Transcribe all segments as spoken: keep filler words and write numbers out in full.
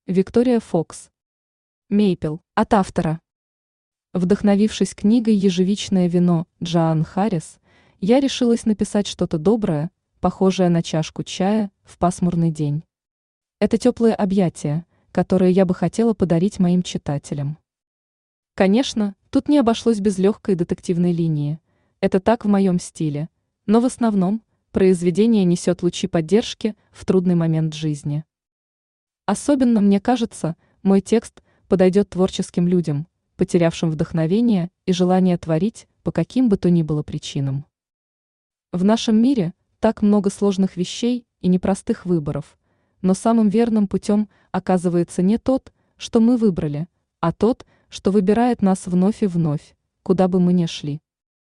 Виктория Фокс. Мейпл. От автора. Вдохновившись книгой «Ежевичное вино» Джоан Харрис, я решилась написать что-то доброе, похожее на чашку чая в пасмурный день. Это теплые объятия, которые я бы хотела подарить моим читателям. Конечно, тут не обошлось без легкой детективной линии. Это так в моем стиле, но в основном произведение несет лучи поддержки в трудный момент жизни. Особенно, мне кажется, мой текст подойдет творческим людям, потерявшим вдохновение и желание творить по каким бы то ни было причинам. В нашем мире так много сложных вещей и непростых выборов, но самым верным путем оказывается не тот, что мы выбрали, а тот, что выбирает нас вновь и вновь, куда бы мы ни шли.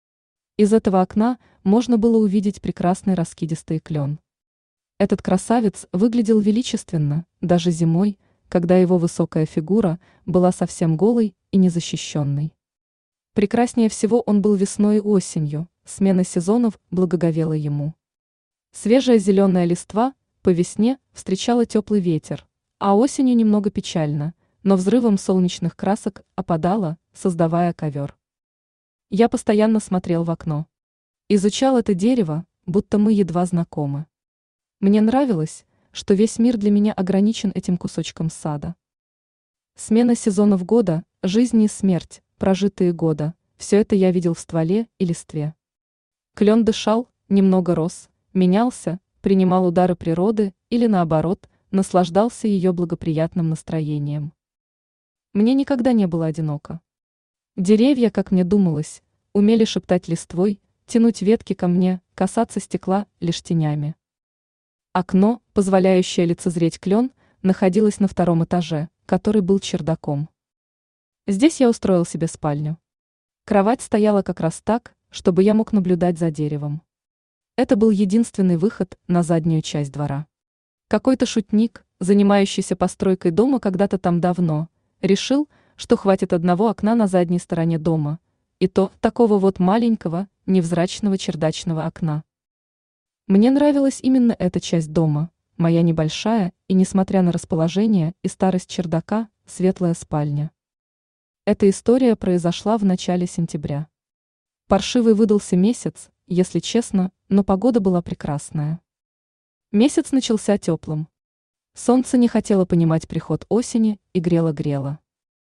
Из этого окна можно было увидеть прекрасный раскидистый клен. Этот красавец выглядел величественно, даже зимой, когда его высокая фигура была совсем голой и незащищенной. Прекраснее всего он был весной и осенью, смена сезонов благоговела ему. Свежая зеленая листва по весне встречала теплый ветер, а осенью немного печально, но взрывом солнечных красок опадала, создавая ковер. Я постоянно смотрел в окно. Изучал это дерево, будто мы едва знакомы. Мне нравилось, что весь мир для меня ограничен этим кусочком сада. Смена сезонов года, жизнь и смерть, прожитые года – все это я видел в стволе и листве. Клен дышал, немного рос, менялся, принимал удары природы или, наоборот, наслаждался ее благоприятным настроением. Мне никогда не было одиноко. Деревья, как мне думалось, умели шептать листвой, тянуть ветки ко мне, касаться стекла лишь тенями. Окно, позволяющее лицезреть клен, находилось на втором этаже, который был чердаком. Здесь я устроил себе спальню. Кровать стояла как раз так, чтобы я мог наблюдать за деревом. Это был единственный выход на заднюю часть двора. Какой-то шутник, занимающийся постройкой дома когда-то там давно, решил, что хватит одного окна на задней стороне дома, и то такого вот маленького, невзрачного чердачного окна. Мне нравилась именно эта часть дома, моя небольшая и, несмотря на расположение и старость чердака, светлая спальня. Эта история произошла в начале сентября. Паршивый выдался месяц, если честно, но погода была прекрасная. Месяц начался теплым. Солнце не хотело понимать приход осени и грело-грело.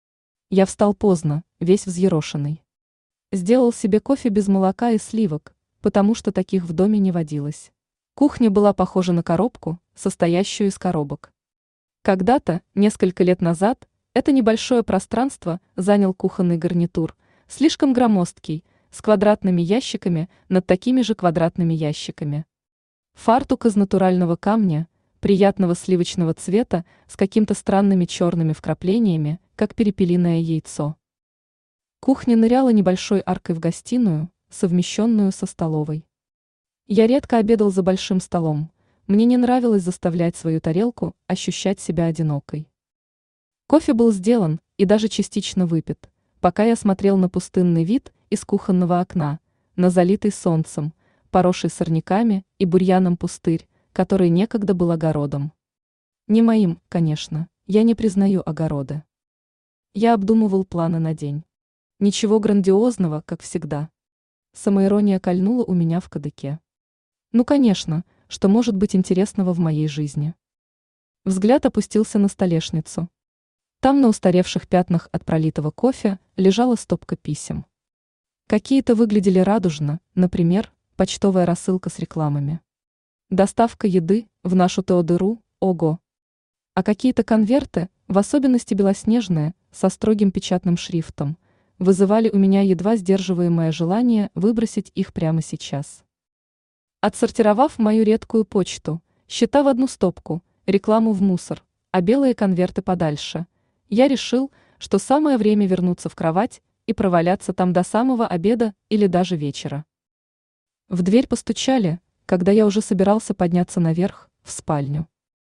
Я встал поздно, весь взъерошенный. Сделал себе кофе без молока и сливок, потому что таких в доме не водилось. Кухня была похожа на коробку, состоящую из коробок. Когда-то, несколько лет назад, это небольшое пространство занял кухонный гарнитур, слишком громоздкий, с квадратными ящиками над такими же квадратными ящиками. Фартук из натурального камня, приятного сливочного цвета, с какими-то странными черными вкраплениями, как перепелиное яйцо. Кухня ныряла небольшой аркой в гостиную, совмещенную со столовой. Я редко обедал за большим столом, мне не нравилось заставлять свою тарелку ощущать себя одинокой. Кофе был сделан и даже частично выпит, пока я смотрел на пустынный вид из кухонного окна, на залитый солнцем, поросший сорняками и бурьяном пустырь, который некогда был огородом. Не моим, конечно, я не признаю огороды. Я обдумывал планы на день. Ничего грандиозного, как всегда. Самоирония кольнула у меня в кадыке. Ну, конечно, что может быть интересного в моей жизни? Взгляд опустился на столешницу. Там на устаревших пятнах от пролитого кофе лежала стопка писем. Какие-то выглядели радужно, например, почтовая рассылка с рекламами. Доставка еды в нашу ТО-дыру, ого. А какие-то конверты, в особенности белоснежные, со строгим печатным шрифтом, вызывали у меня едва сдерживаемое желание выбросить их прямо сейчас. Отсортировав мою редкую почту, счета в одну стопку, рекламу в мусор, а белые конверты подальше, я решил, что самое время вернуться в кровать и проваляться там до самого обеда или даже вечера. В дверь постучали, когда я уже собирался подняться наверх, в спальню.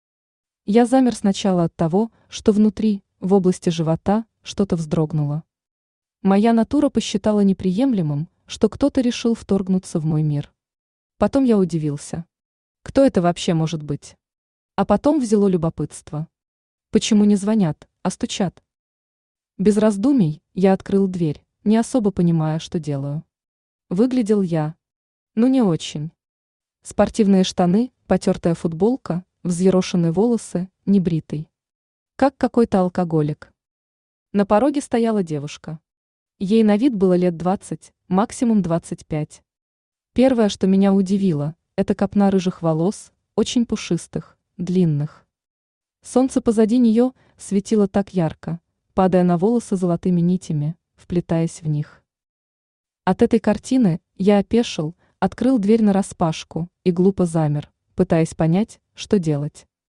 Я замер сначала от того, что внутри, в области живота, что-то вздрогнуло. Моя натура посчитала неприемлемым, что кто-то решил вторгнуться в мой мир. Потом я удивился. Кто это вообще может быть? А потом взяло любопытство. Почему не звонят, а стучат? Без раздумий я открыл дверь, не особо понимая, что делаю. Выглядел я, ну не очень. Спортивные штаны, потертая футболка, взъерошенные волосы, небритый. Как какой-то алкоголик. На пороге стояла девушка. Ей на вид было лет двадцать, максимум двадцать пять. Первое, что меня удивило, это копна рыжих волос, очень пушистых, длинных. Солнце позади нее светило так ярко, падая на волосы золотыми нитями, вплетаясь в них. От этой картины я опешил, открыл дверь нараспашку и глупо замер, пытаясь понять, что делать.